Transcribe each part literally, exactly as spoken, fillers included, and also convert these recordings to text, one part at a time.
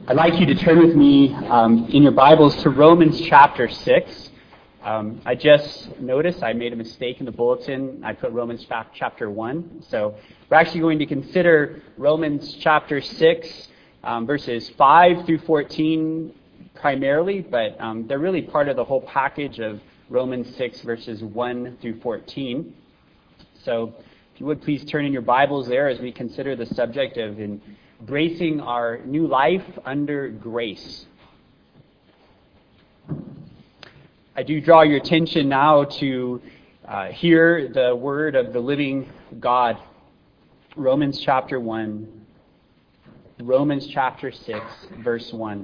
I'd like you to turn with me um, in your Bibles to Romans chapter six. Um, I just noticed I made a mistake in the bulletin. I put Romans chapter one. So we're actually going to consider Romans chapter six, um, verses five through fourteen primarily, but um, they're really part of the whole package of Romans six, verses one through fourteen. So if you would please turn in your Bibles there as we consider the subject of embracing our new life under grace. I do draw your attention now to uh, hear the word of the living God. Romans chapter one. Romans chapter six, verse one.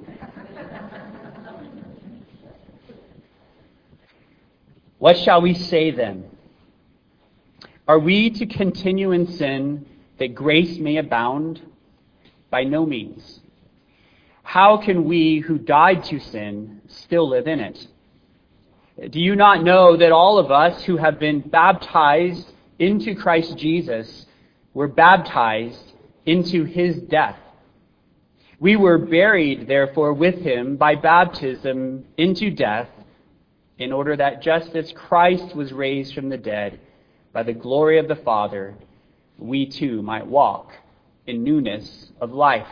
What shall we say then? Are we to continue in sin that grace may abound? By no means. How can we who died to sin still live in it? Do you not know that all of us who have been baptized into Christ Jesus were baptized into his death? We were buried, therefore, with him by baptism into death, in order that just as Christ was raised from the dead by the glory of the Father, we too might walk in newness of life.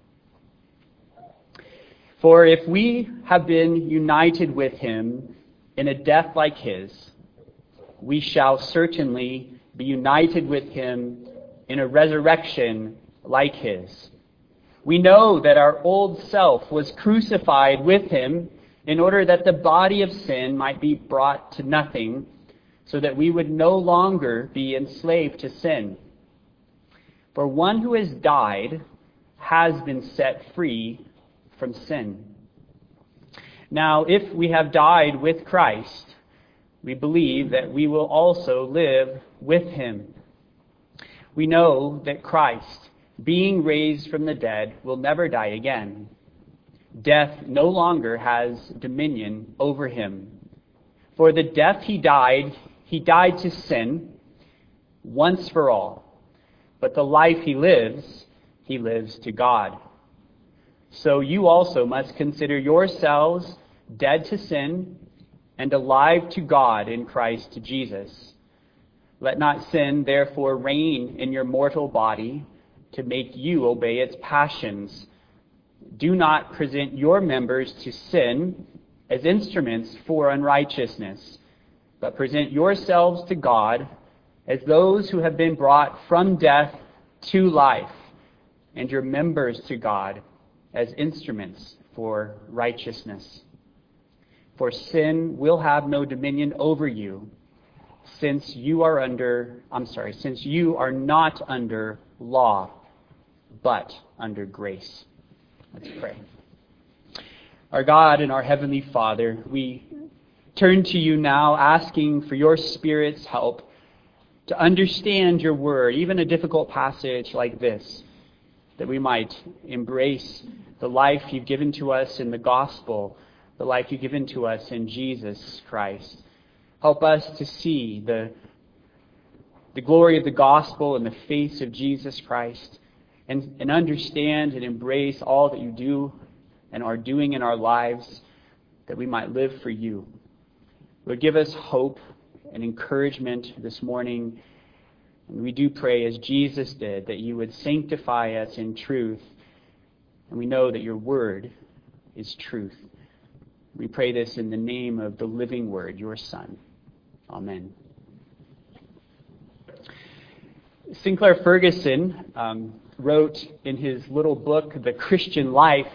For if we have been united with him in a death like his, we shall certainly be united with him in a resurrection like his. We know that our old self was crucified with him in order that the body of sin might be brought to nothing, so that we would no longer be enslaved to sin. For one who has died has been set free from sin. Now, if we have died with Christ, we believe that we will also live with him. We know that Christ, being raised from the dead, will never die again. Death no longer has dominion over him. For the death he died, he died to sin once for all. But the life he lives, he lives to God. So you also must consider yourselves dead to sin and alive to God in Christ Jesus. Let not sin therefore reign in your mortal body to make you obey its passions. Do not present your members to sin as instruments for unrighteousness, but present yourselves to God as those who have been brought from death to life, and your members to God as instruments for righteousness. For sin will have no dominion over you, since you are under, I'm sorry, since you are not under law, but under grace. Let's pray. Our God and our Heavenly Father, we turn to you now asking for your Spirit's help to understand your word, even a difficult passage like this, that we might embrace the life you've given to us in the gospel, the life you've given to us in Jesus Christ. Help us to see the, the glory of the gospel in the face of Jesus Christ, and, and understand and embrace all that you do and are doing in our lives, that we might live for you. Lord, give us hope and encouragement this morning. And we do pray, as Jesus did, that you would sanctify us in truth. And we know that your word is truth. We pray this in the name of the living word, your Son. Amen. Sinclair Ferguson um, wrote in his little book, The Christian Life,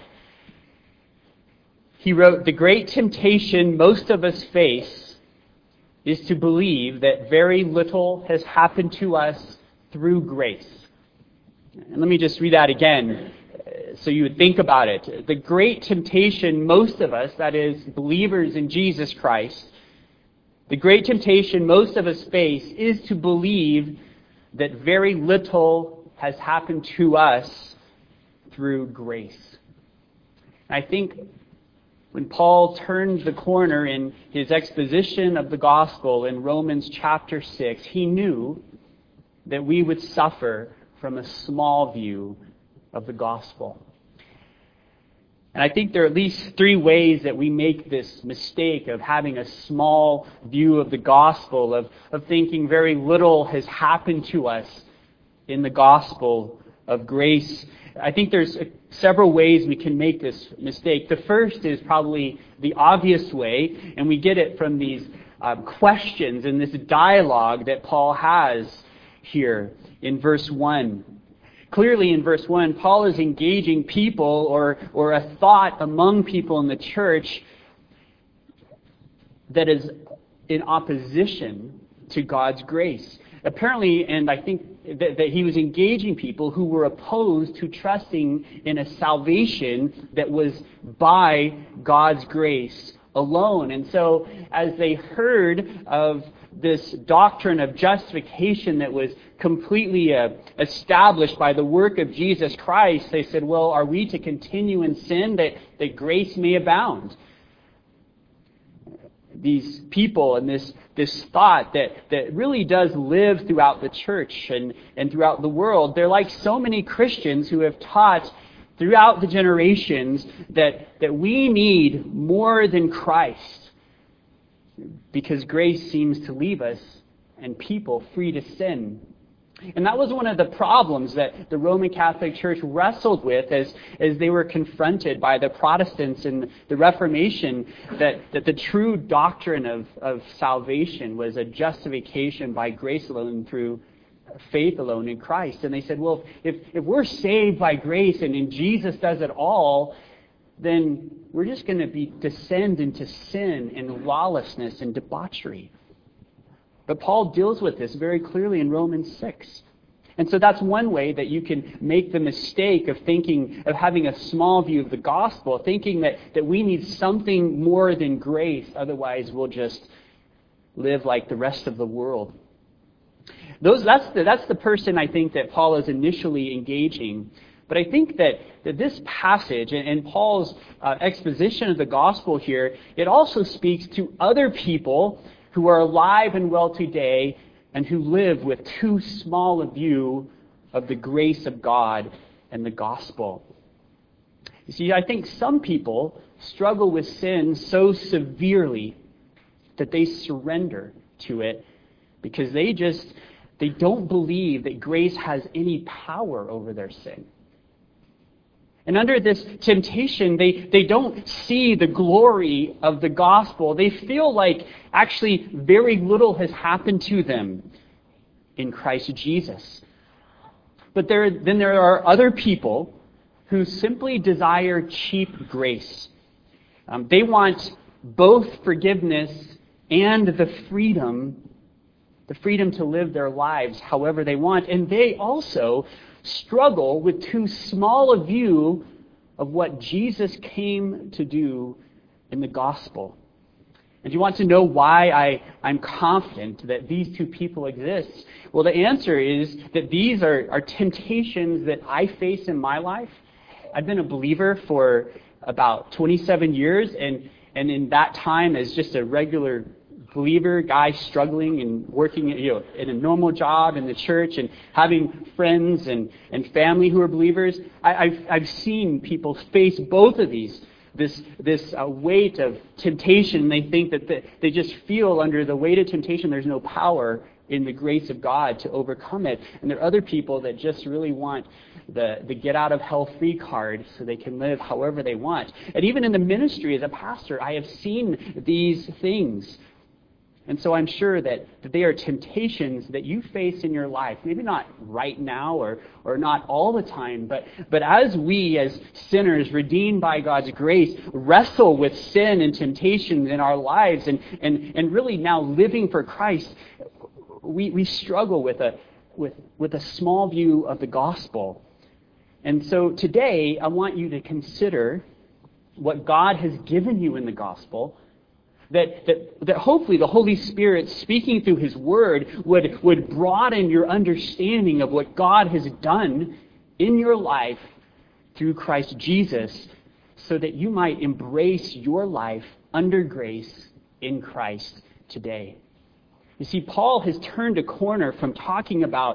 he wrote, "The great temptation most of us face is to believe that very little has happened to us through grace." And let me just read that again so you would think about it. The great temptation most of us, that is, believers in Jesus Christ, the great temptation most of us face is to believe that very little has happened to us through grace. And I think when Paul turned the corner in his exposition of the gospel in Romans chapter six, he knew that we would suffer from a small view of the gospel. And I think there are at least three ways that we make this mistake of having a small view of the gospel, of, of thinking very little has happened to us in the gospel of grace. I think there's several ways we can make this mistake. The first is probably the obvious way, and we get it from these uh, questions and this dialogue that Paul has here in verse one. Clearly in verse one, Paul is engaging people or, or a thought among people in the church that is in opposition to God's grace. Apparently, and I think that, that he was engaging people who were opposed to trusting in a salvation that was by God's grace alone. And so as they heard of this doctrine of justification that was completely uh, established by the work of Jesus Christ, they said, well, are we to continue in sin that, that grace may abound? These people and this this thought that, that really does live throughout the church and, and throughout the world, they're like so many Christians who have taught throughout the generations that, that we need more than Christ because grace seems to leave us and people free to sin. And that was one of the problems that the Roman Catholic Church wrestled with as, as they were confronted by the Protestants in the Reformation, that, that the true doctrine of, of salvation was a justification by grace alone through faith alone in Christ. And they said, well, if, if we're saved by grace and, and Jesus does it all, then we're just going to be descend into sin and lawlessness and debauchery. But Paul deals with this very clearly in Romans six. And so that's one way that you can make the mistake of thinking, of having a small view of the gospel, thinking that, that we need something more than grace, otherwise we'll just live like the rest of the world. Those, that's, the, that's the person I think that Paul is initially engaging. But I think that, that this passage and, and Paul's uh, exposition of the gospel here, it also speaks to other people who are alive and well today and who live with too small a view of the grace of God and the gospel. You see, I think some people struggle with sin so severely that they surrender to it because they just, they don't believe that grace has any power over their sin. And under this temptation, they, they don't see the glory of the gospel. They feel like actually very little has happened to them in Christ Jesus. But there, then there are other people who simply desire cheap grace. Um, they want both forgiveness and the freedom, the freedom to live their lives however they want. And they also struggle with too small a view of what Jesus came to do in the gospel. And you want to know why I, I'm confident that these two people exist? Well, the answer is that these are, are temptations that I face in my life. I've been a believer for about twenty-seven years, and, and in that time as just a regular believer, guy struggling and working, you know, in a normal job in the church and having friends and, and family who are believers, I, I've I've seen people face both of these. This this uh, weight of temptation. They think that the, they just feel under the weight of temptation. There's no power in the grace of God to overcome it. And there are other people that just really want the, the get out of hell free card so they can live however they want. And even in the ministry as a pastor, I have seen these things. And so I'm sure that, that they are temptations that you face in your life. Maybe not right now or, or not all the time, but, but as we as sinners redeemed by God's grace wrestle with sin and temptations in our lives and, and, and really now living for Christ, we, we struggle with a, with, with a small view of the gospel. And so today I want you to consider what God has given you in the gospel, That, that that hopefully the Holy Spirit speaking through His Word would, would broaden your understanding of what God has done in your life through Christ Jesus so that you might embrace your life under grace in Christ today. You see, Paul has turned a corner from talking about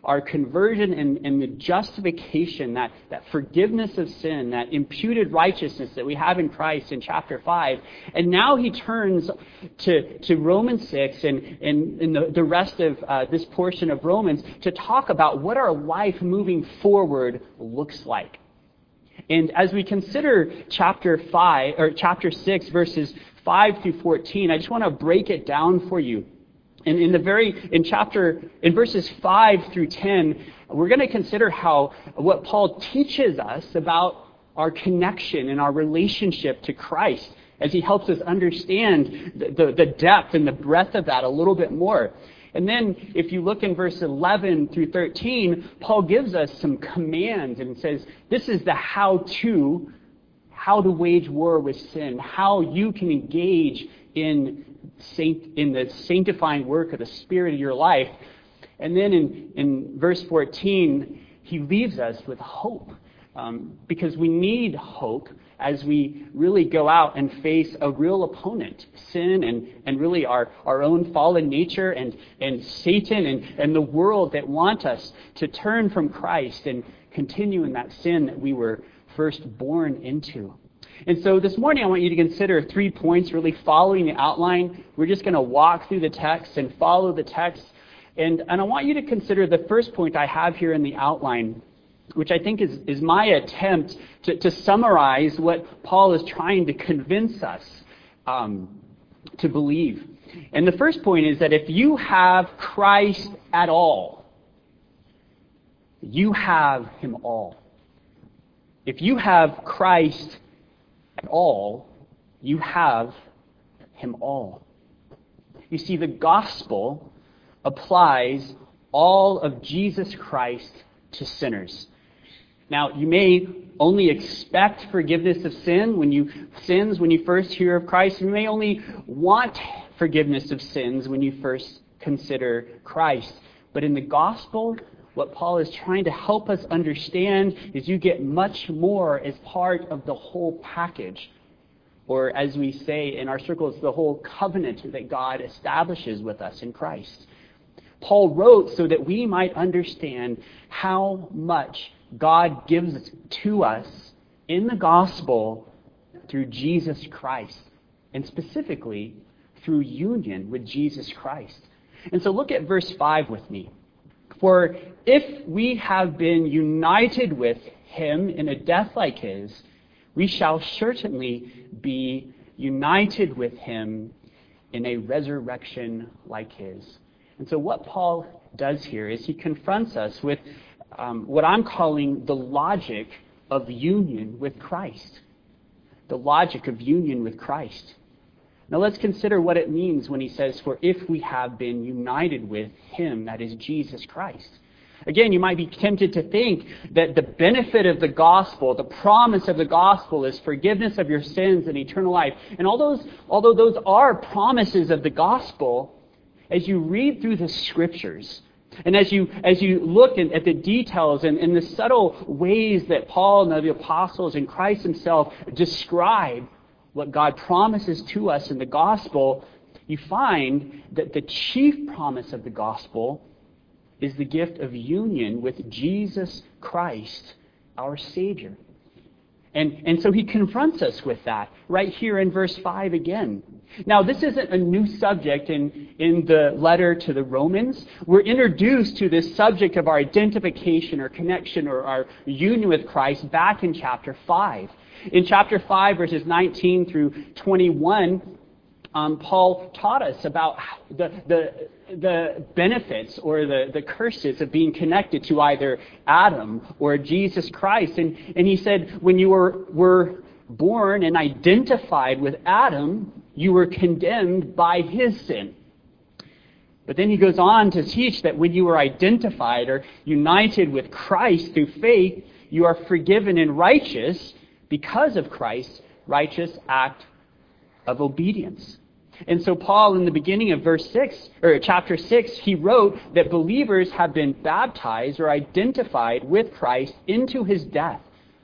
our conversion and, and the justification, that, that forgiveness of sin, that imputed righteousness that we have in Christ in chapter five. And now he turns to, to Romans six and, and, and the, the rest of uh, this portion of Romans to talk about what our life moving forward looks like. And as we consider chapter five or chapter six, verses five through fourteen, I just want to break it down for you. And in the very in chapter in verses five through ten, we're going to consider how what Paul teaches us about our connection and our relationship to Christ, as he helps us understand the, the, the depth and the breadth of that a little bit more. And then if you look in verse eleven through thirteen, Paul gives us some commands and says, this is the how-to, how to wage war with sin, how you can engage in saint, in the sanctifying work of the Spirit of your life. And then in, in verse fourteen, he leaves us with hope, um, because we need hope as we really go out and face a real opponent, sin and, and really our, our own fallen nature and, and Satan and, and the world that want us to turn from Christ and continue in that sin that we were first born into. And so this morning I want you to consider three points really following the outline. We're just going to walk through the text and follow the text. And, and I want you to consider the first point I have here in the outline, which I think is, is my attempt to, to summarize what Paul is trying to convince us um, to believe. And the first point is that if you have Christ at all, you have him all. If you have Christ at all, you have him all. You see, the gospel applies all of Jesus Christ to sinners. Now, you may only expect forgiveness of sin when you sins when you first hear of Christ. You may only want forgiveness of sins when you first consider Christ. But in the gospel, what Paul is trying to help us understand is you get much more as part of the whole package. Or as we say in our circles, the whole covenant that God establishes with us in Christ. Paul wrote so that we might understand how much God gives to us in the gospel through Jesus Christ, and specifically through union with Jesus Christ. And so look at verse five with me. For if we have been united with him in a death like his, we shall certainly be united with him in a resurrection like his. And so what Paul does here is he confronts us with um, what I'm calling the logic of union with Christ. The logic of union with Christ. Now let's consider what it means when he says, for if we have been united with him, that is Jesus Christ. Again, you might be tempted to think that the benefit of the gospel, the promise of the gospel, is forgiveness of your sins and eternal life. And all those, although those are promises of the gospel, as you read through the scriptures, and as you as you look in, at the details and, and the subtle ways that Paul and the apostles and Christ himself describe what God promises to us in the gospel, you find that the chief promise of the gospel is the gift of union with Jesus Christ, our Savior. And, and so he confronts us with that right here in verse five again. Now, this isn't a new subject in, in the letter to the Romans. We're introduced to this subject of our identification or connection or our union with Christ back in chapter five. In chapter five, verses nineteen through twenty-one, um, Paul taught us about the, the, the benefits or the, the curses of being connected to either Adam or Jesus Christ. And, and he said, when you were, were born and identified with Adam, you were condemned by his sin. But then he goes on to teach that when you were identified or united with Christ through faith, you are forgiven and righteous because of Christ's righteous act of obedience. And so Paul, in the beginning of verse six, or chapter six, he wrote that believers have been baptized or identified with Christ into his death.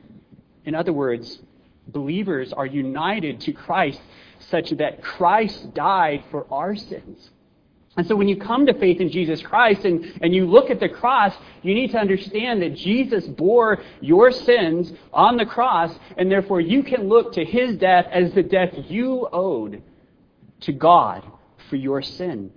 In other words, believers are united to Christ such that Christ died for our sins. And so when you come to faith in Jesus Christ and, and you look at the cross, you need to understand that Jesus bore your sins on the cross, and therefore you can look to his death as the death you owed to God for your sin.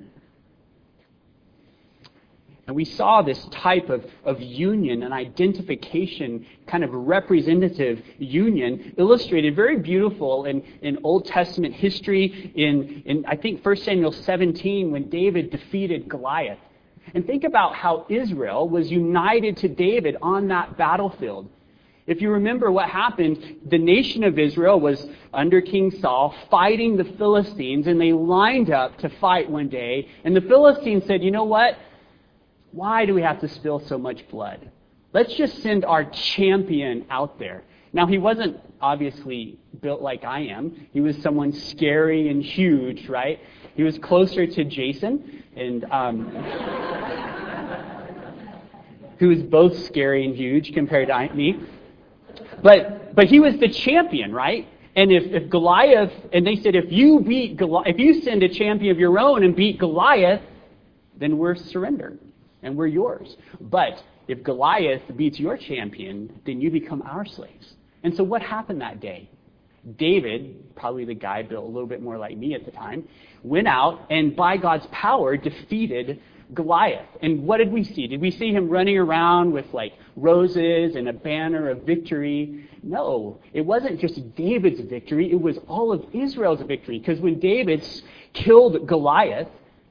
And we saw this type of, of union, an identification, kind of representative union, illustrated very beautiful in, in Old Testament history, in, in I think First Samuel seventeen, when David defeated Goliath. And think about how Israel was united to David on that battlefield. If you remember what happened, the nation of Israel was under King Saul fighting the Philistines, and they lined up to fight one day. And the Philistines said, you know what? Why do we have to spill so much blood? Let's just send our champion out there. Now, he wasn't obviously built like I am. He was someone scary and huge, right? He was closer to Jason, and um, who was both scary and huge compared to me. But but he was the champion, right? And if, if Goliath, and they said, if you beat Goliath, if you send a champion of your own and beat Goliath, then we're surrendered. And we're yours. But if Goliath beats your champion, then you become our slaves. And so what happened that day? David, probably the guy built a little bit more like me at the time, went out and by God's power defeated Goliath. And what did we see? Did we see him running around with like roses and a banner of victory? No, it wasn't just David's victory. It was all of Israel's victory. Because when David killed Goliath,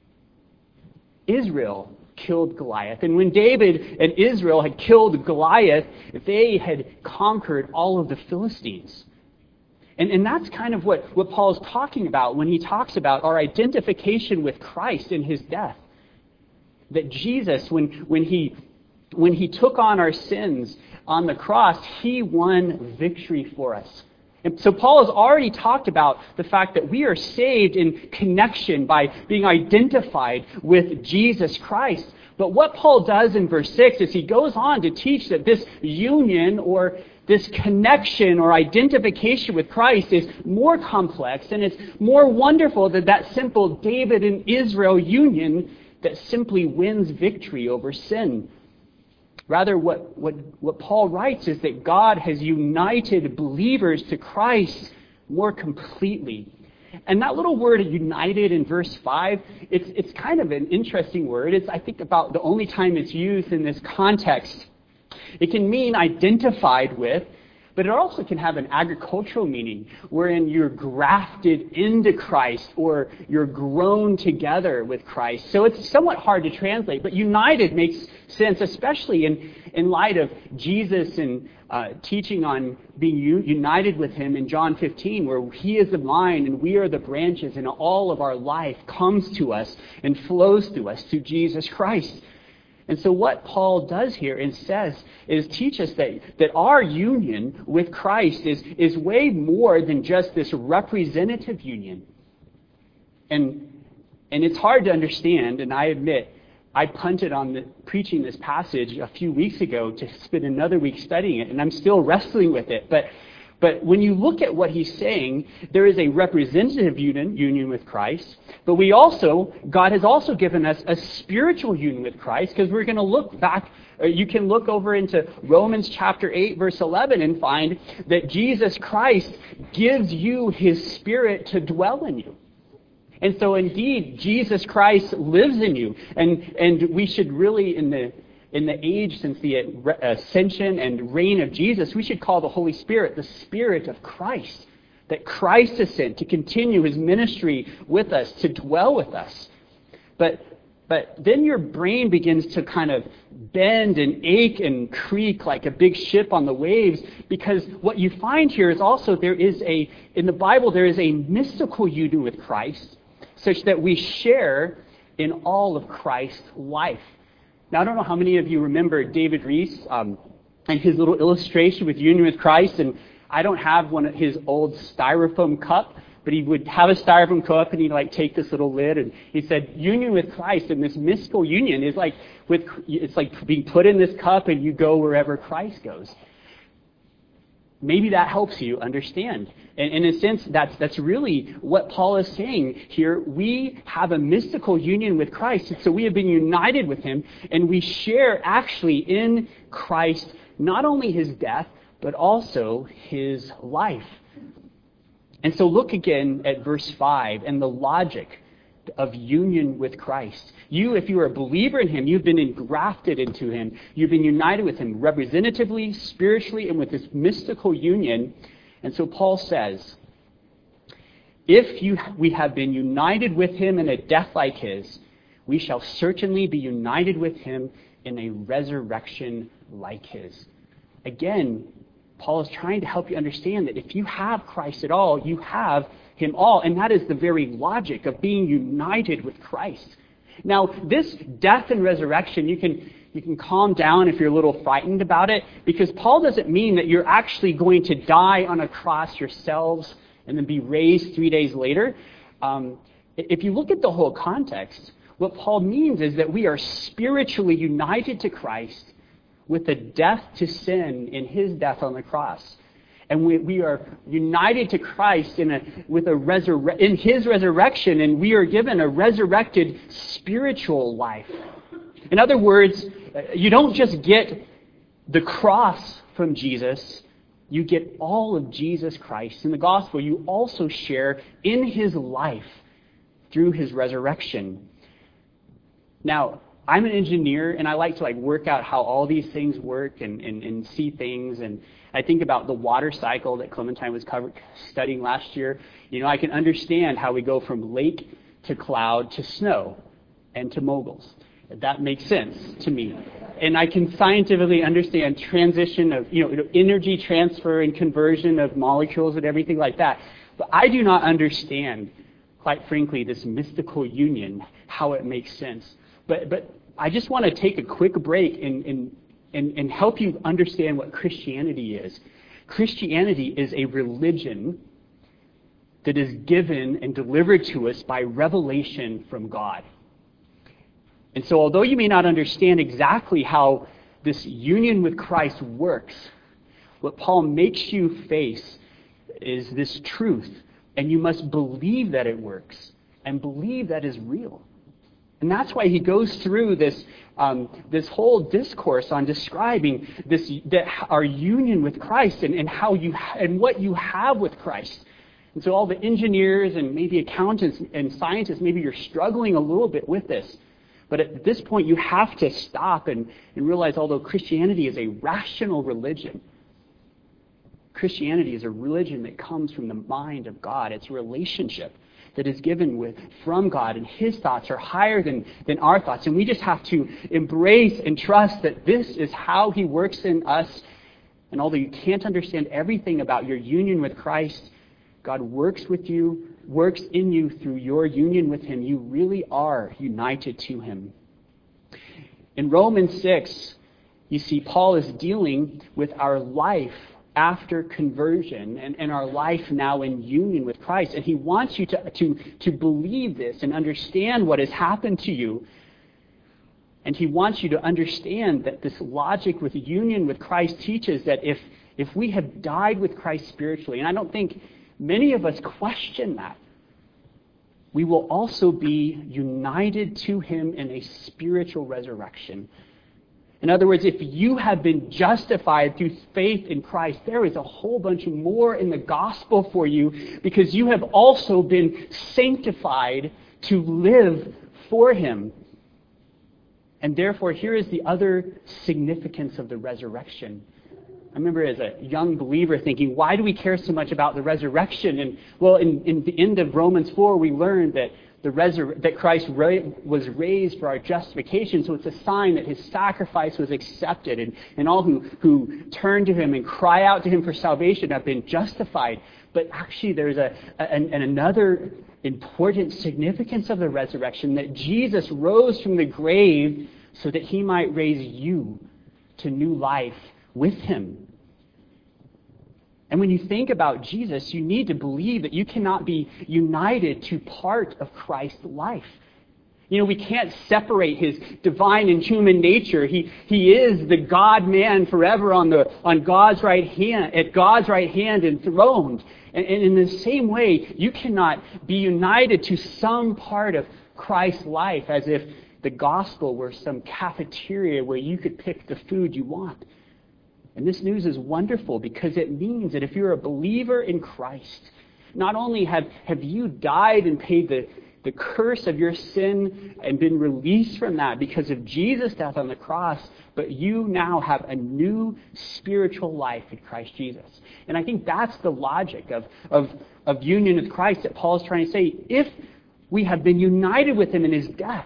Israel killed Goliath. And when David and Israel had killed Goliath, they had conquered all of the Philistines. And, and that's kind of what, what Paul's talking about when he talks about our identification with Christ in his death. That Jesus, when, when, he, when he took on our sins on the cross, he won victory for us. And so Paul has already talked about the fact that we are saved in connection by being identified with Jesus Christ. But what Paul does in verse six is he goes on to teach that this union or this connection or identification with Christ is more complex and it's more wonderful than that simple David and Israel union that simply wins victory over sin. Rather, what, what, what Paul writes is that God has united believers to Christ more completely. And that little word united in verse five, it's, it's kind of an interesting word. It's, I think, about the only time it's used in this context. It can mean identified with, but it also can have an agricultural meaning, wherein you're grafted into Christ or you're grown together with Christ. So it's somewhat hard to translate, but united makes sense, especially in, in light of Jesus and uh, teaching on being u- united with him in John fifteen, where he is the vine and we are the branches, and all of our life comes to us and flows through us through Jesus Christ. And so what Paul does here and says is teach us that, that our union with Christ is, is way more than just this representative union. And, and it's hard to understand, and I admit, I punted on the, preaching this passage a few weeks ago to spend another week studying it, and I'm still wrestling with it. But But when you look at what he's saying, there is a representative union, union with Christ. But we also, God has also given us a spiritual union with Christ, because we're going to look back, or you can look over into Romans chapter eight, verse eleven, and find that Jesus Christ gives you his Spirit to dwell in you. And so indeed, Jesus Christ lives in you. And, and we should really, in the In the age since the ascension and reign of Jesus, we should call the Holy Spirit the Spirit of Christ. That Christ is sent to continue his ministry with us, to dwell with us. But but then your brain begins to kind of bend and ache and creak like a big ship on the waves, because what you find here is also there is a, in the Bible, there is a mystical union with Christ, such that we share in all of Christ's life. Now, I don't know how many of you remember David Reese um, and his little illustration with union with Christ. And I don't have one of his old styrofoam cup, but he would have a styrofoam cup and he'd like take this little lid, and he said, union with Christ, and this mystical union is like with it's like being put in this cup and you go wherever Christ goes. maybe that helps you understand. And in a sense, that's that's really what Paul is saying here. We have a mystical union with Christ, and so we have been united with him, and we share actually in Christ not only his death, but also his life. And so look again at verse five and the logic of union with Christ. You, if you are a believer in him, you've been engrafted into him. You've been united with him representatively, spiritually, and with this mystical union. And so Paul says, if you we have been united with him in a death like his, we shall certainly be united with him in a resurrection like his. Again, Paul is trying to help you understand that if you have Christ at all, you have him all. And that is the very logic of being united with Christ. Now, this death and resurrection, you can you can calm down if you're a little frightened about it, because Paul doesn't mean that you're actually going to die on a cross yourselves and then be raised three days later. Um, if you look at the whole context, what Paul means is that we are spiritually united to Christ with the death to sin in his death on the cross. And we, we are united to Christ in a with a resur- in his resurrection, and we are given a resurrected spiritual life. In other words, you don't just get the cross from Jesus, you get all of Jesus Christ. In the gospel, you also share in his life through his resurrection. Now, I'm an engineer, and I like to like work out how all these things work and, and, and see things. And I think about the water cycle that Clementine was covered, studying last year. You know, I can understand how we go from lake to cloud to snow and to moguls. That makes sense to me. And I can scientifically understand transition of, you know, energy transfer and conversion of molecules and everything like that. But I do not understand, quite frankly, this mystical union, how it makes sense. But but I just want to take a quick break and, and, and, and help you understand what Christianity is. Christianity is a religion that is given and delivered to us by revelation from God. And so although you may not understand exactly how this union with Christ works, what Paul makes you face is this truth. And you must believe that it works and believe that is real. And that's why he goes through this um, this whole discourse on describing this that our union with Christ and, and how you and what you have with Christ. And so all the engineers and maybe accountants and scientists, maybe you're struggling a little bit with this. But at this point, you have to stop and, and realize, although Christianity is a rational religion, Christianity is a religion that comes from the mind of God. It's a relationship that is given with from God, and his thoughts are higher than, than our thoughts. And we just have to embrace and trust that this is how he works in us. And although you can't understand everything about your union with Christ, God works with you, works in you through your union with him. You really are united to him. In Romans six, you see Paul is dealing with our life after conversion and, and our life now in union with Christ. And he wants you to, to, to believe this and understand what has happened to you. And he wants you to understand that this logic with union with Christ teaches that if, if we have died with Christ spiritually, and I don't think many of us question that, we will also be united to him in a spiritual resurrection. In other words, if you have been justified through faith in Christ, there is a whole bunch more in the gospel for you, because you have also been sanctified to live for him. And therefore, here is the other significance of the resurrection. I remember as a young believer thinking, why do we care so much about the resurrection? And well, in, in the end of Romans four, we learned that the resur- that Christ ra- was raised for our justification. So it's a sign that his sacrifice was accepted. And, and all who, who turn to him and cry out to him for salvation have been justified. But actually there's a, a an, another important significance of the resurrection, that Jesus rose from the grave so that he might raise you to new life with him. And when you think about Jesus, you need to believe that you cannot be united to part of Christ's life. You know, we can't separate his divine and human nature. He, he is the God-man forever on the on God's right hand, at God's right hand enthroned. And, and in the same way, you cannot be united to some part of Christ's life as if the gospel were some cafeteria where you could pick the food you want. And this news is wonderful because it means that if you're a believer in Christ, not only have, have you died and paid the, the curse of your sin and been released from that because of Jesus' death on the cross, but you now have a new spiritual life in Christ Jesus. And I think that's the logic of, of, of union with Christ that Paul is trying to say. If we have been united with him in his death,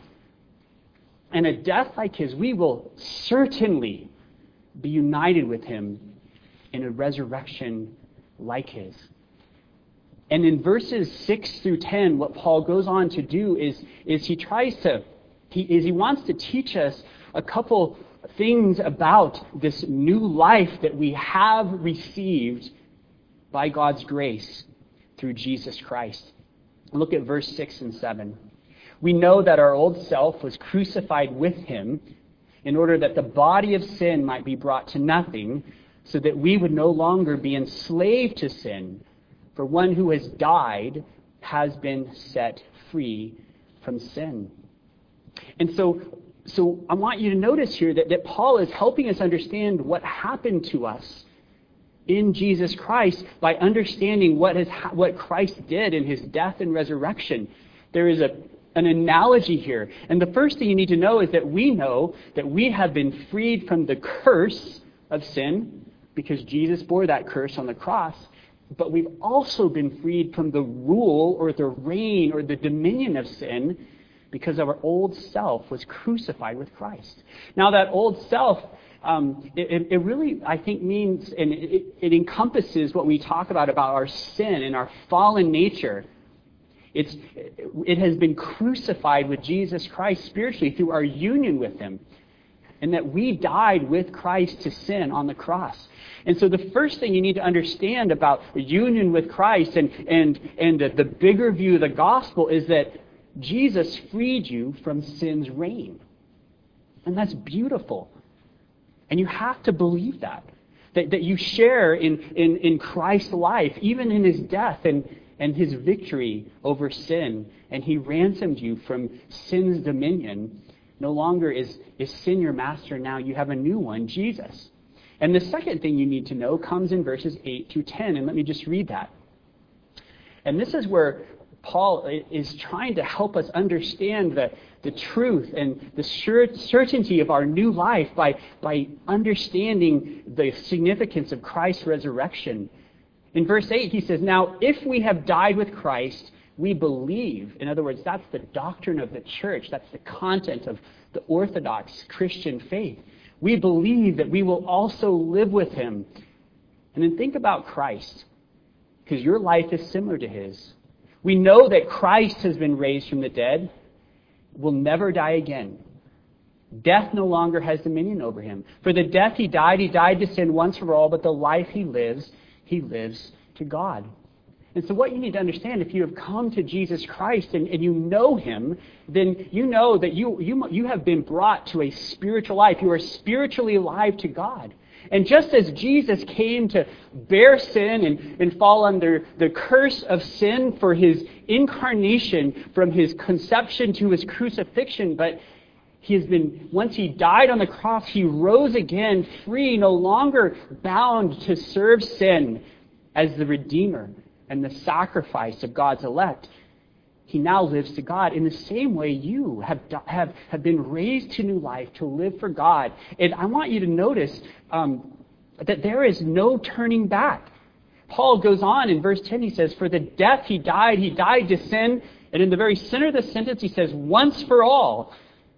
and a death like his, we will certainly be united with him in a resurrection like his. And in verses six through ten, what Paul goes on to do is, is he tries to, he is he wants to teach us a couple things about this new life that we have received by God's grace through Jesus Christ. Look at verse six and seven. We know that our old self was crucified with him in order that the body of sin might be brought to nothing, so that we would no longer be enslaved to sin. For one who has died has been set free from sin. And so, so I want you to notice here that, that Paul is helping us understand what happened to us in Jesus Christ by understanding what, has, what Christ did in his death and resurrection. There is a an analogy here. And the first thing you need to know is that we know that we have been freed from the curse of sin because Jesus bore that curse on the cross. But we've also been freed from the rule or the reign or the dominion of sin because our old self was crucified with Christ. Now that old self, um, it, it really, I think, means, and it, it encompasses what we talk about, about our sin and our fallen nature. It's, it has been crucified with Jesus Christ spiritually through our union with him. And that we died with Christ to sin on the cross. And so the first thing you need to understand about union with Christ and, and, and the bigger view of the gospel is that Jesus freed you from sin's reign. And that's beautiful. And you have to believe that. That, that you share in, in, in Christ's life, even in his death and and his victory over sin, and he ransomed you from sin's dominion. No longer is, is sin your master. Now you have a new one, Jesus. And the second thing you need to know comes in verses eight through ten, and let me just read that. And this is where Paul is trying to help us understand the, the truth and the certainty of our new life by, by understanding the significance of Christ's resurrection. In verse eight, he says, now, if we have died with Christ, we believe. In other words, that's the doctrine of the church. That's the content of the Orthodox Christian faith. We believe that we will also live with him. And then think about Christ, because your life is similar to his. We know that Christ has been raised from the dead, will never die again. Death no longer has dominion over him. For the death he died, he died to sin once for all, but the life he lives, he lives to God. And so what you need to understand, if you have come to Jesus Christ and, and you know him, then you know that you, you, you have been brought to a spiritual life. You are spiritually alive to God. And just as Jesus came to bear sin and, and fall under the curse of sin for his incarnation from his conception to his crucifixion, but he has been, once he died on the cross, he rose again, free, no longer bound to serve sin as the Redeemer and the sacrifice of God's elect. He now lives to God. In the same way, you have, have, have been raised to new life to live for God. And I want you to notice um, that there is no turning back. Paul goes on in verse ten, he says, for the death he died, he died to sin. And in the very center of the sentence, he says, once for all.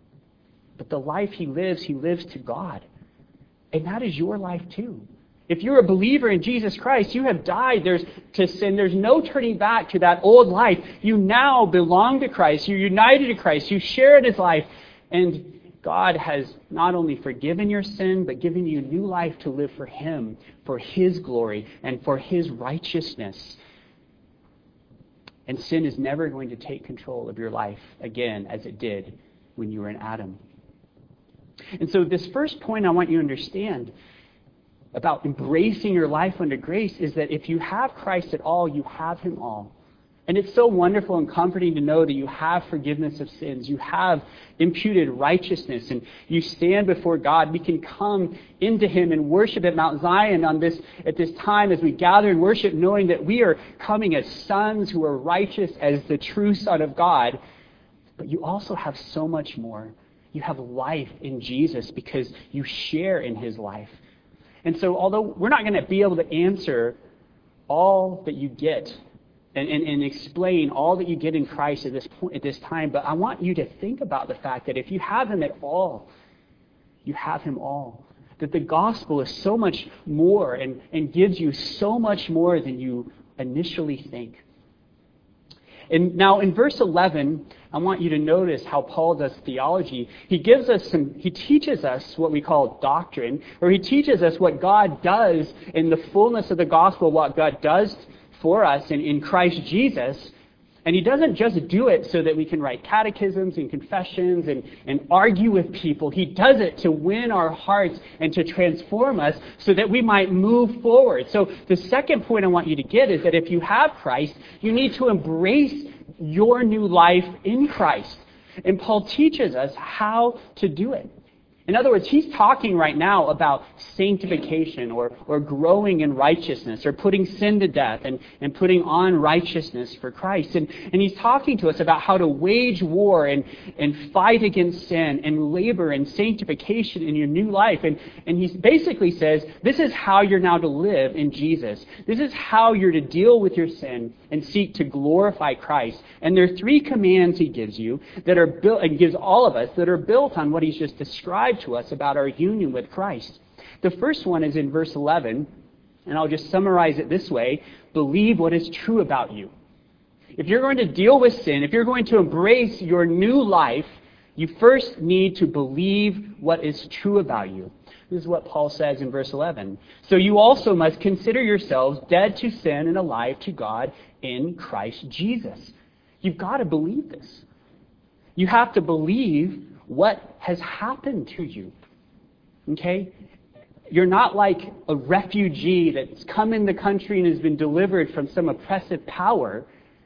But the life he lives, he lives to God. And that is your life too. If you're a believer in Jesus Christ, you have died there's, to sin. There's no turning back to that old life. You now belong to Christ. You're united to Christ. You share in his life. And God has not only forgiven your sin, but given you new life to live for him, for his glory, and for his righteousness. And sin is never going to take control of your life again as it did when you were in Adam. And so this first point I want you to understand about embracing your life under grace is that if you have Christ at all, you have him all. And it's so wonderful and comforting to know that you have forgiveness of sins. You have imputed righteousness, and you stand before God. We can come into him and worship at Mount Zion on this at this time as we gather and worship, knowing that we are coming as sons who are righteous as the true Son of God. But you also have so much more. You have life in Jesus because you share in his life. And so although we're not going to be able to answer all that you get And, and, and explain all that you get in Christ at this point, at this time. But I want you to think about the fact that if you have him at all, you have him all. That the gospel is so much more and, and gives you so much more than you initially think. And now in verse eleven, I want you to notice how Paul does theology. He gives us some, he teaches us what we call doctrine, or he teaches us what God does in the fullness of the gospel, what God does for us in, in Christ Jesus. And he doesn't just do it so that we can write catechisms and confessions and, and argue with people. He does it to win our hearts and to transform us so that we might move forward. So the second point I want you to get is that if you have Christ, you need to embrace your new life in Christ. And Paul teaches us how to do it. In other words, he's talking right now about sanctification or, or growing in righteousness or putting sin to death and, and putting on righteousness for Christ. And, and he's talking to us about how to wage war and, and fight against sin and labor in sanctification in your new life. And, and he basically says, this is how you're now to live in Jesus. This is how you're to deal with your sin and seek to glorify Christ. And there are three commands he gives you that are built, and gives all of us, that are built on what he's just described to us about our union with Christ. The first one is in verse eleven, and I'll just summarize it this way: believe what is true about you. If you're going to deal with sin, if you're going to embrace your new life, you first need to believe what is true about you. This is what Paul says in verse eleven. So you also must consider yourselves dead to sin and alive to God in Christ Jesus. You've got to believe this. You have to believe what has happened to you. Okay? You're not like a refugee that's come in the country and has been delivered from some oppressive power.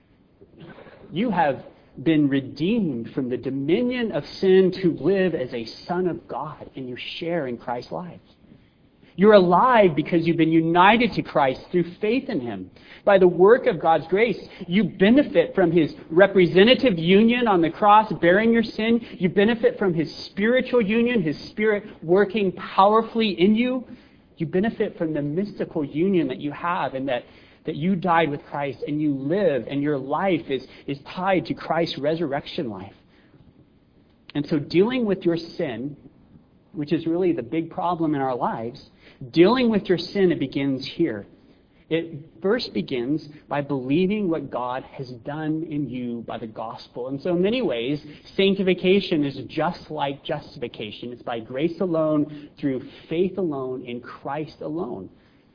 You have been redeemed from the dominion of sin to live as a son of God, and you share in Christ's life. You're alive because you've been united to Christ through faith in him. By the work of God's grace, you benefit from his representative union on the cross, bearing your sin. You benefit from his spiritual union, his spirit working powerfully in you. You benefit from the mystical union that you have, and that, that you died with Christ and you live, and your life is, is tied to Christ's resurrection life. And so dealing with your sin, which is really the big problem in our lives, dealing with your sin, it begins here. It first begins by believing what God has done in you by the gospel. And so in many ways, sanctification is just like justification. It's by grace alone, through faith alone, in Christ alone.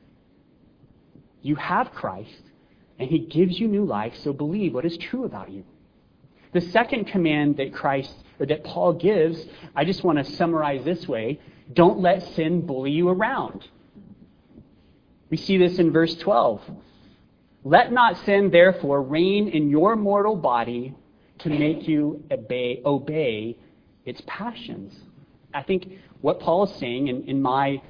You have Christ, and he gives you new life, so believe what is true about you. The second command that Christ, or that Paul gives, I just want to summarize this way: don't let sin bully you around. We see this in verse twelve. Let not sin, therefore, reign in your mortal body to make you obey, obey its passions. I think what Paul is saying in, in my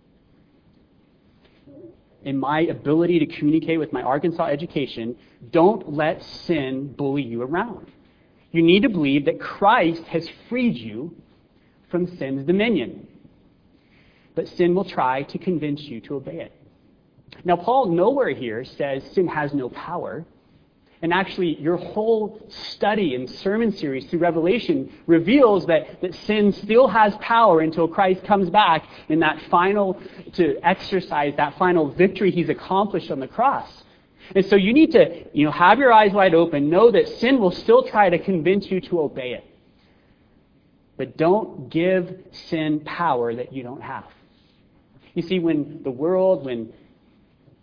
in my ability to communicate with my Arkansas education, don't let sin bully you around. You need to believe that Christ has freed you from sin's dominion. But sin will try to convince you to obey it. Now, Paul nowhere here says sin has no power. And actually, your whole study and sermon series through Revelation reveals that, that sin still has power until Christ comes back in that final, to exercise that final victory he's accomplished on the cross. And so you need to, you know, have your eyes wide open, know that sin will still try to convince you to obey it. But don't give sin power that you don't have. You see, when the world, when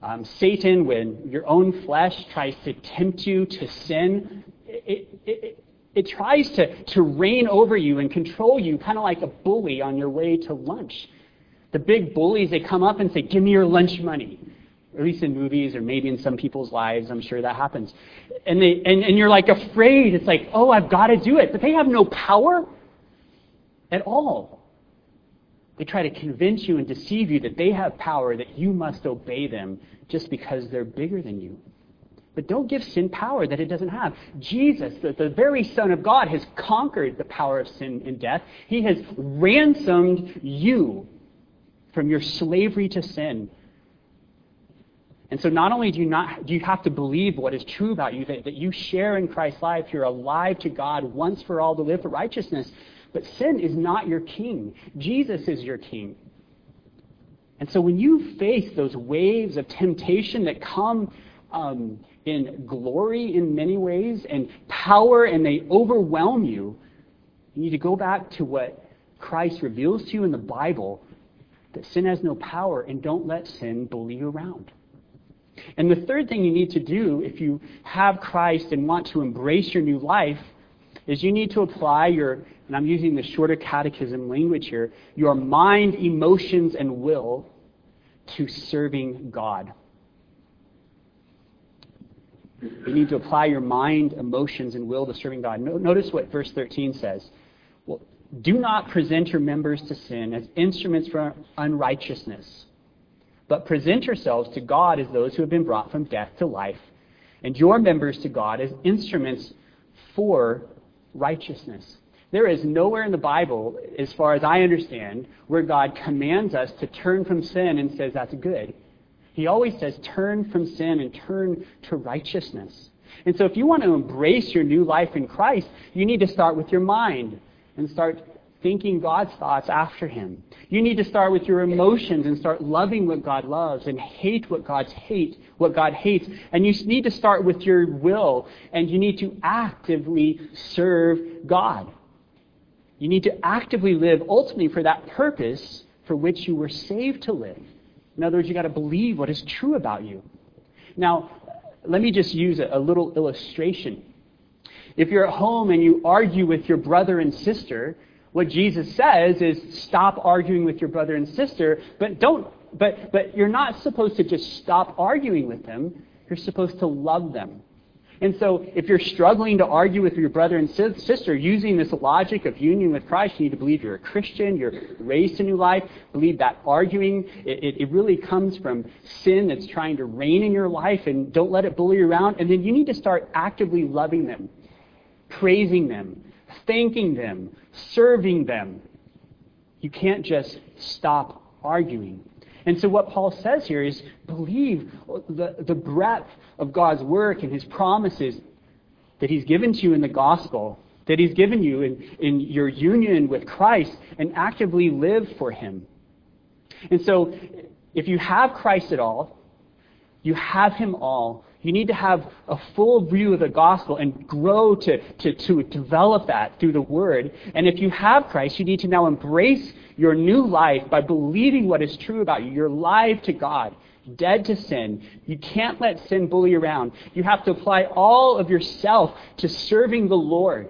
um, Satan, when your own flesh tries to tempt you to sin, it, it, it, it tries to, to reign over you and control you, kind of like a bully on your way to lunch. The big bullies, they come up and say, give me your lunch money. Or at least in movies or maybe in some people's lives, I'm sure that happens. And, they, and, and you're like afraid. It's like, oh, I've got to do it. But they have no power at all. They try to convince you and deceive you that they have power, that you must obey them just because they're bigger than you. But don't give sin power that it doesn't have. Jesus, the, the very Son of God, has conquered the power of sin and death. He has ransomed you from your slavery to sin. And so not only do you not do you have to believe what is true about you, that, that you share in Christ's life, you're alive to God once for all to live for righteousness, but sin is not your king. Jesus is your king. And so when you face those waves of temptation that come um, in glory in many ways and power, and they overwhelm you, you need to go back to what Christ reveals to you in the Bible, that sin has no power, and don't let sin bully you around. And the third thing you need to do if you have Christ and want to embrace your new life is you need to apply your, and I'm using the shorter catechism language here, your mind, emotions, and will to serving God. You need to apply your mind, emotions, and will to serving God. Notice what verse thirteen says. Well, do not present your members to sin as instruments for unrighteousness, but present yourselves to God as those who have been brought from death to life, and your members to God as instruments for righteousness. There is nowhere in the Bible, as far as I understand, where God commands us to turn from sin and says that's good. He always says turn from sin and turn to righteousness. And so if you want to embrace your new life in Christ, you need to start with your mind and start thinking God's thoughts after Him. You need to start with your emotions and start loving what God loves and hate what God's hate, what God hates. And you need to start with your will, and you need to actively serve God. You need to actively live ultimately for that purpose for which you were saved to live. In other words, you got to believe what is true about you. Now, let me just use a, a little illustration. If you're at home and you argue with your brother and sister, what Jesus says is stop arguing with your brother and sister, but don't but but you're not supposed to just stop arguing with them. You're supposed to love them. And so if you're struggling to argue with your brother and sister using this logic of union with Christ, you need to believe you're a Christian, you're raised to new life, believe that arguing, it, it really comes from sin that's trying to reign in your life, and don't let it bully you around. And then you need to start actively loving them, praising them, thanking them, serving them. You can't just stop arguing. And so what Paul says here is believe the, the breadth of God's work and His promises that He's given to you in the gospel, that He's given you in, in your union with Christ, and actively live for Him. And so if you have Christ at all, you have Him all. You need to have a full view of the gospel and grow to, to, to develop that through the Word. And if you have Christ, you need to now embrace your new life by believing what is true about you. You're alive to God, dead to sin. You can't let sin bully you around. You have to apply all of yourself to serving the Lord.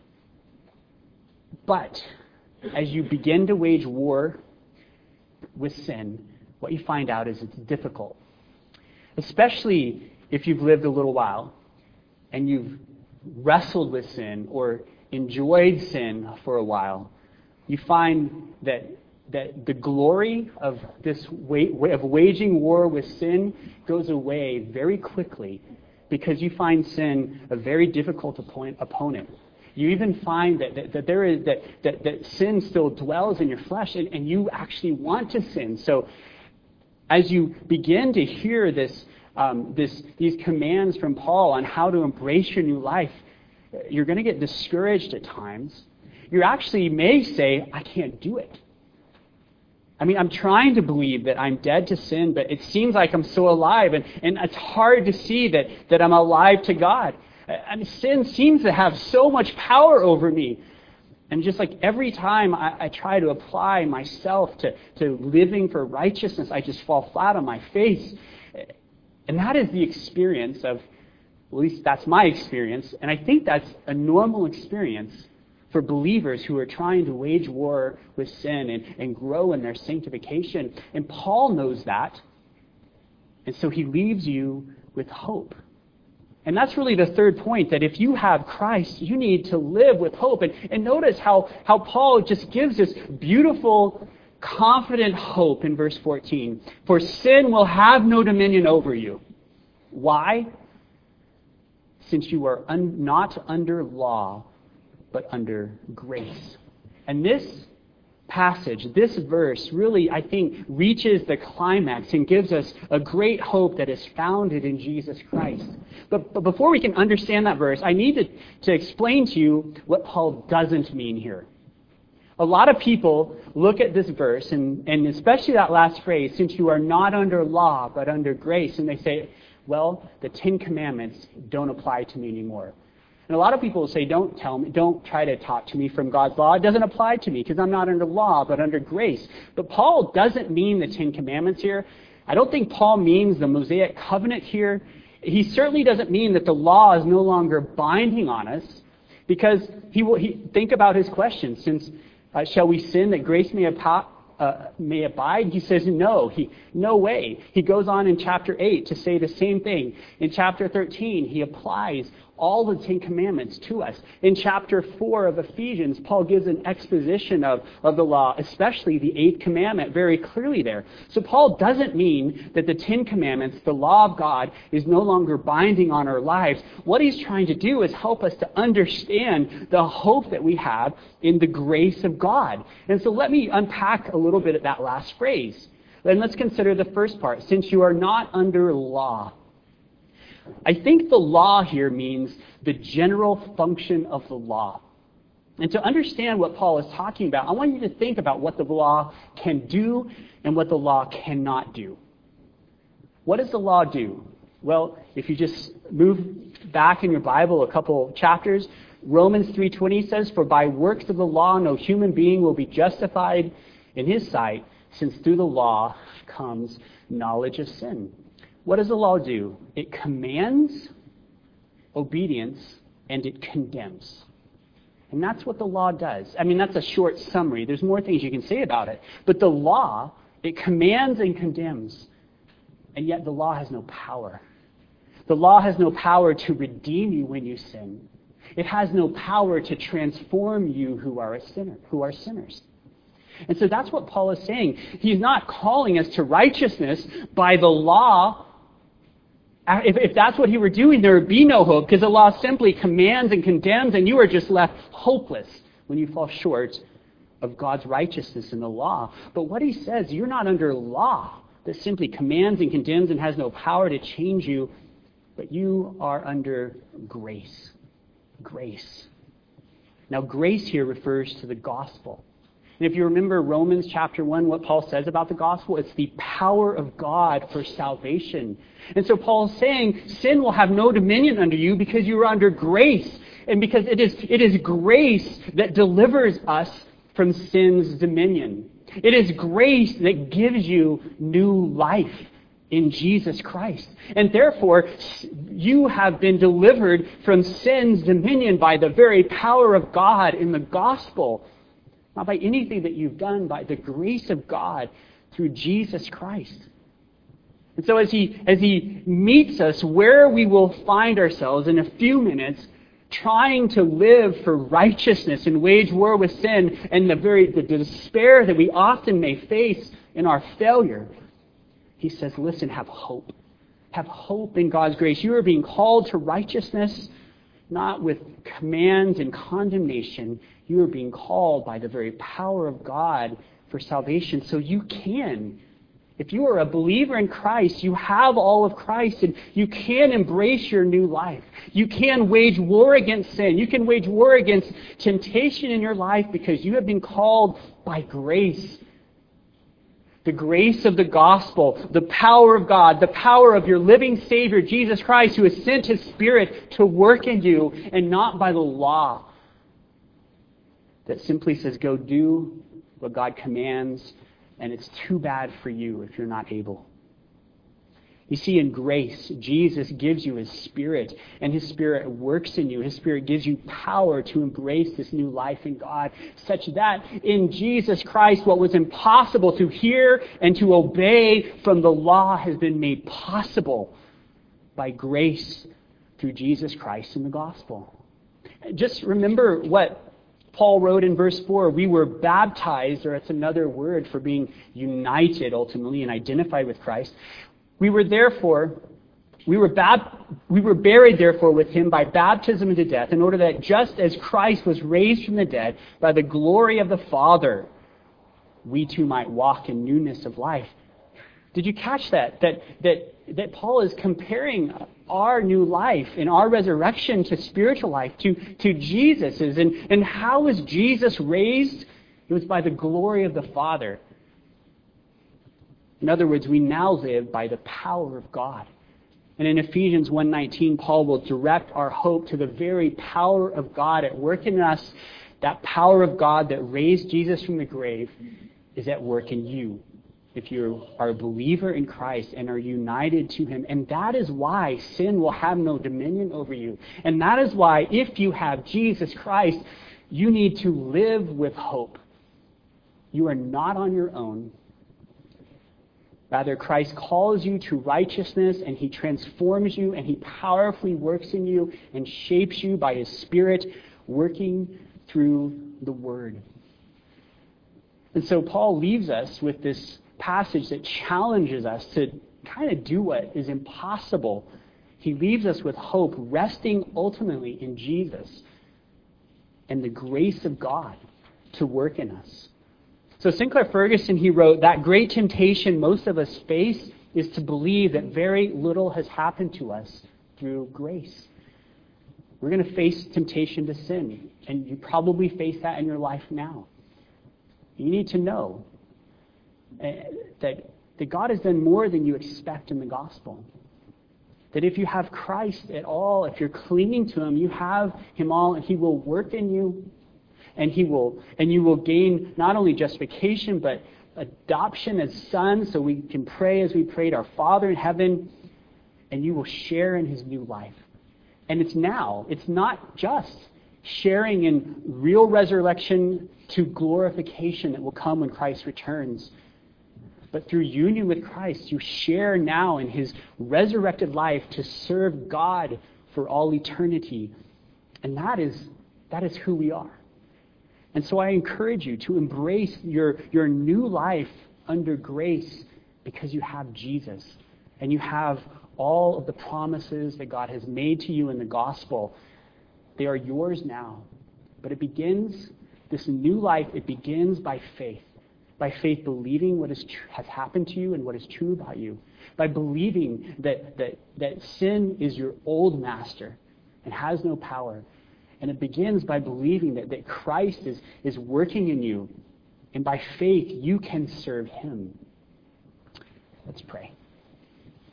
But as you begin to wage war with sin, what you find out is it's difficult. Especially if you've lived a little while and you've wrestled with sin or enjoyed sin for a while, you find that that the glory of this way, of waging war with sin goes away very quickly, because you find sin a very difficult opponent. You even find that, that, that there is that, that, that sin still dwells in your flesh, and, and you actually want to sin. So as you begin to hear this Um, this, these commands from Paul on how to embrace your new life, you're going to get discouraged at times. You actually may say, I can't do it. I mean, I'm trying to believe that I'm dead to sin, but it seems like I'm so alive, and, and it's hard to see that, that I'm alive to God. I mean, sin seems to have so much power over me. And just like every time I, I try to apply myself to, to living for righteousness, I just fall flat on my face. And that is the experience of, at least that's my experience, and I think that's a normal experience for believers who are trying to wage war with sin and, and grow in their sanctification. And Paul knows that. And so he leaves you with hope. And that's really the third point, that if you have Christ, you need to live with hope. And, and notice how, how Paul just gives this beautiful, confident hope in verse fourteen. For sin will have no dominion over you. Why? Since you are un- not under law, but under grace. And this passage, this verse, really, I think, reaches the climax and gives us a great hope that is founded in Jesus Christ. But, but before we can understand that verse, I need to, to explain to you what Paul doesn't mean here. A lot of people look at this verse, and, and especially that last phrase, since you are not under law, but under grace, and they say, well, the Ten Commandments don't apply to me anymore. And a lot of people will say, don't tell me, don't try to talk to me from God's law. It doesn't apply to me because I'm not under law, but under grace. But Paul doesn't mean the Ten Commandments here. I don't think Paul means the Mosaic covenant here. He certainly doesn't mean that the law is no longer binding on us, because he will he, think about his question. Since uh, shall we sin that grace may have Uh, may abide? He says no. He no way. He goes on in chapter eight to say the same thing. In chapter thirteen, he applies all the Ten Commandments to us. In chapter four of Ephesians, Paul gives an exposition of, of the law, especially the eighth commandment, very clearly there. So Paul doesn't mean that the Ten Commandments, the law of God, is no longer binding on our lives. What he's trying to do is help us to understand the hope that we have in the grace of God. And so let me unpack a little bit of that last phrase. Then let's consider the first part. Since you are not under law. I think the law here means the general function of the law. And to understand what Paul is talking about, I want you to think about what the law can do and what the law cannot do. What does the law do? Well, if you just move back in your Bible a couple chapters, Romans three twenty says, for by works of the law no human being will be justified in his sight, since through the law comes knowledge of sin. What does the law do? It commands obedience and it condemns. And that's what the law does. I mean, that's a short summary. There's more things you can say about it. But the law, it commands and condemns. And yet the law has no power. The law has no power to redeem you when you sin. It has no power to transform you who are a sinner, who are sinners. And so that's what Paul is saying. He's not calling us to righteousness by the law. If, if that's what he were doing, there would be no hope, because the law simply commands and condemns, and you are just left hopeless when you fall short of God's righteousness in the law. But what he says, you're not under law that simply commands and condemns and has no power to change you, but you are under grace. Grace. Now, grace here refers to the gospel. And if you remember Romans chapter one, what Paul says about the gospel, it's the power of God for salvation. And so Paul's saying sin will have no dominion under you because you are under grace. And because it is, it is grace that delivers us from sin's dominion. It is grace that gives you new life in Jesus Christ. And therefore, you have been delivered from sin's dominion by the very power of God in the gospel. Not by anything that you've done, by the grace of God through Jesus Christ. And so as he, as he meets us where we will find ourselves in a few minutes, trying to live for righteousness and wage war with sin and the very the despair that we often may face in our failure, he says, listen, have hope. Have hope in God's grace. You are being called to righteousness, not with commands and condemnation. You are being called by the very power of God for salvation. So you can. If you are a believer in Christ, you have all of Christ, and you can embrace your new life. You can wage war against sin. You can wage war against temptation in your life because you have been called by grace. The grace of the gospel, the power of God, the power of your living Savior, Jesus Christ, who has sent His Spirit to work in you, and not by the law that simply says, go do what God commands, and it's too bad for you if you're not able. You see, in grace, Jesus gives you His Spirit, and His Spirit works in you. His Spirit gives you power to embrace this new life in God, such that in Jesus Christ, what was impossible to hear and to obey from the law has been made possible by grace through Jesus Christ in the gospel. Just remember what Paul wrote in verse four. We were baptized, or it's another word for being united ultimately and identified with Christ. We were therefore, we were bab- we were buried therefore with Him by baptism into death, in order that just as Christ was raised from the dead by the glory of the Father, we too might walk in newness of life. Did you catch that? That that that Paul is comparing our new life and our resurrection to spiritual life, to, to Jesus's. And, and how was Jesus raised? It was by the glory of the Father. In other words, we now live by the power of God. And in Ephesians one nineteen, Paul will direct our hope to the very power of God at work in us. That power of God that raised Jesus from the grave is at work in you, if you are a believer in Christ and are united to Him. And that is why sin will have no dominion over you. And that is why, if you have Jesus Christ, you need to live with hope. You are not on your own. Rather, Christ calls you to righteousness, and He transforms you, and He powerfully works in you and shapes you by His Spirit, working through the Word. And so Paul leaves us with this passage that challenges us to kind of do what is impossible. He leaves us with hope, resting ultimately in Jesus and the grace of God to work in us. So Sinclair Ferguson, he wrote, that great temptation most of us face is to believe that very little has happened to us through grace. We're going to face temptation to sin, and you probably face that in your life now. You need to know that, that God has done more than you expect in the gospel. That if you have Christ at all, if you're clinging to Him, you have Him all, and He will work in you. And he will, and you will gain not only justification, but adoption as sons, so we can pray as we prayed, our Father in heaven, and you will share in His new life. And it's now. It's not just sharing in real resurrection to glorification that will come when Christ returns. But through union with Christ, you share now in His resurrected life to serve God for all eternity. And that is, that is who we are. And so I encourage you to embrace your, your new life under grace, because you have Jesus and you have all of the promises that God has made to you in the gospel. They are yours now. But it begins, this new life, it begins by faith. By faith believing what is tr- has happened to you and what is true about you. By believing that, that, that sin is your old master and has no power. And it begins by believing that, that Christ is, is working in you. And by faith, you can serve Him. Let's pray.